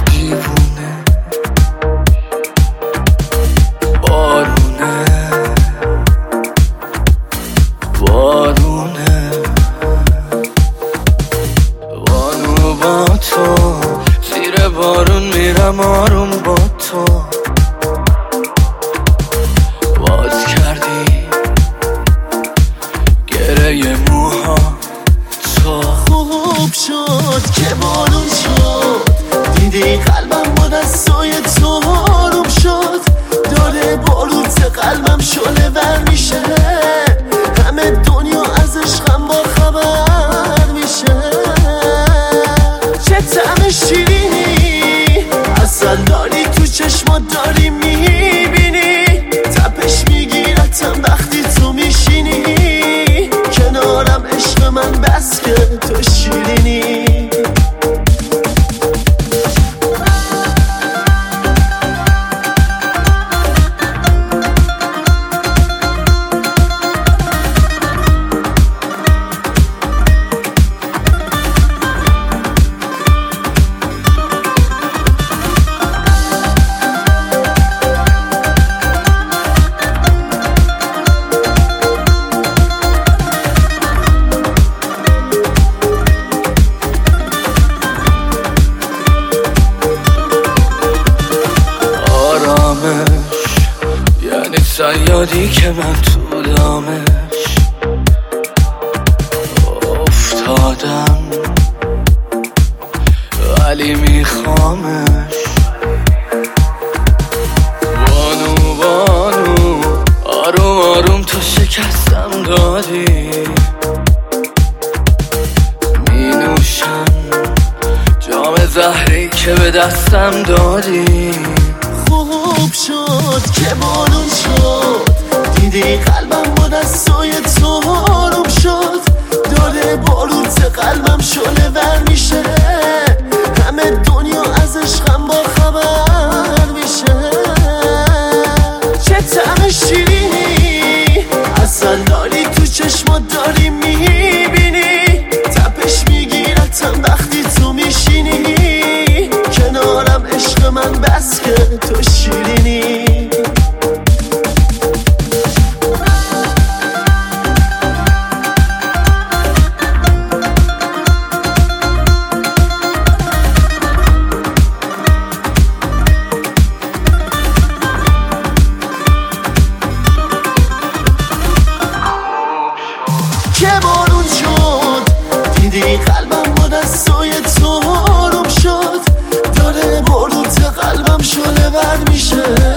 دیوونه بارونه بارونه بانو با تو زیر بارون میرم آروم با تو باز کردی گره موها تو خوب شد که بارون شد دیدی قلبم با دستای تو آروم شد داره باروت قلبم شله ور میشه همه دنیا از عشقم با خبر میشه چه طعم شیرینی اصل داری تو چشمات داری میبینی تپش میگیرتم وقتی تو میشینی کنارم عشق من بس که تو شیرینی یعنی صیادی که من تو دامش افتادم ولی میخوامش بانو بانو آروم آروم تو شکستم دادی می نوشم جام زهری که به دستم دادی خوب شد که بارون شد دیدی قلبم با دستای تو آروم شد داره باروت قلبم شله ور میشه همه دنیا از عشقم با خبر میشه چه طعم شیرینی اصل داری تو چشمات داری میبینی تپش میگیرتم وقتی تو میشینی کنارم عشق من بس که تو شیرینی که بارون شد دیدی قلبم با دستای تو آروم شد داره باروت قلبم شله ور میشه